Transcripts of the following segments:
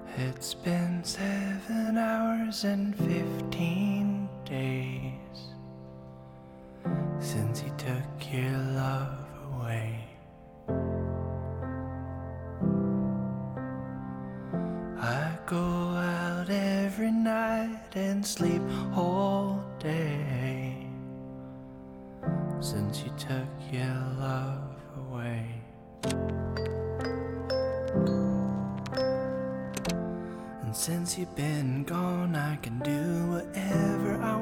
It's been 7 hours and 15 days since you took your love away. I go out every night and sleep all day since you took your love away. And since you've been gone, I can do whatever I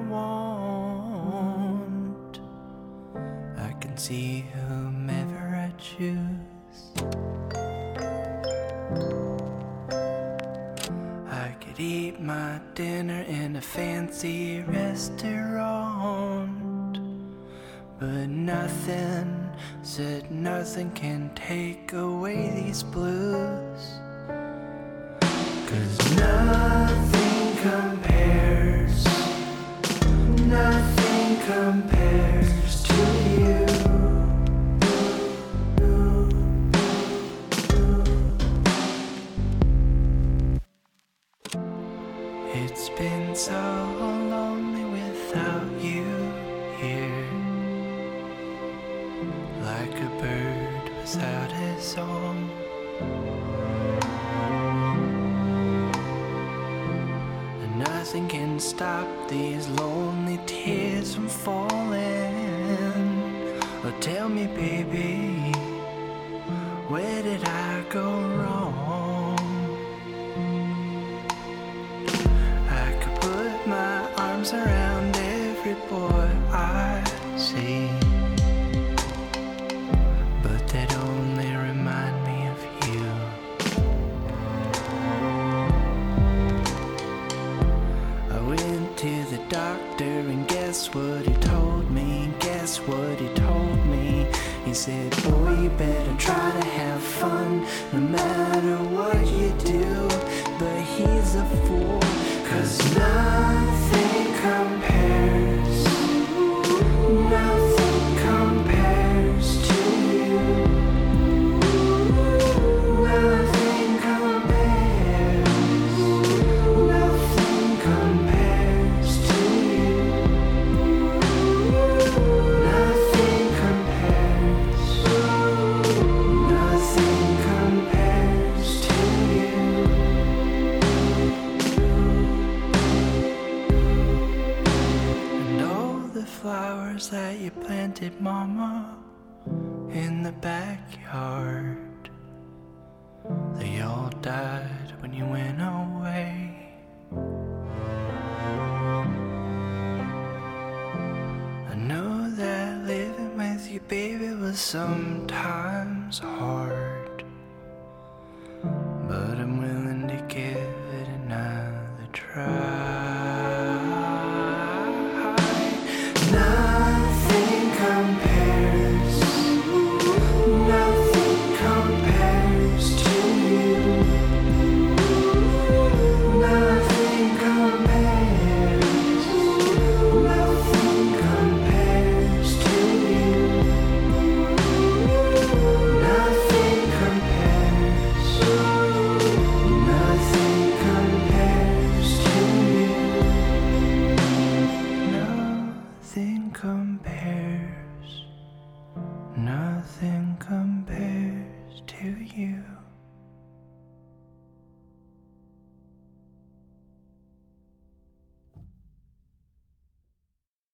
want. I can see whomever I choose. I could eat my dinner in a fancy restaurant, but nothing, said nothing can take away these blues. 'Cause nothing compares to you. It's been so lonely without you here, like a bird without his song. Nothing can stop these lonely tears from falling. Oh, tell me, baby, where did I go wrong? I could put my arms around every boy I see, but they'd only remind me of you. To the doctor, and guess what he told me? He said, boy, you better try to have fun no matter what you do. But he's a fool, 'cause nothing compares to you. Nothing compares to you. Nothing compares to you. And all the flowers that you planted, Mama, in the backyard, they all died when you went away. I know that living with you, baby, was sometimes hard.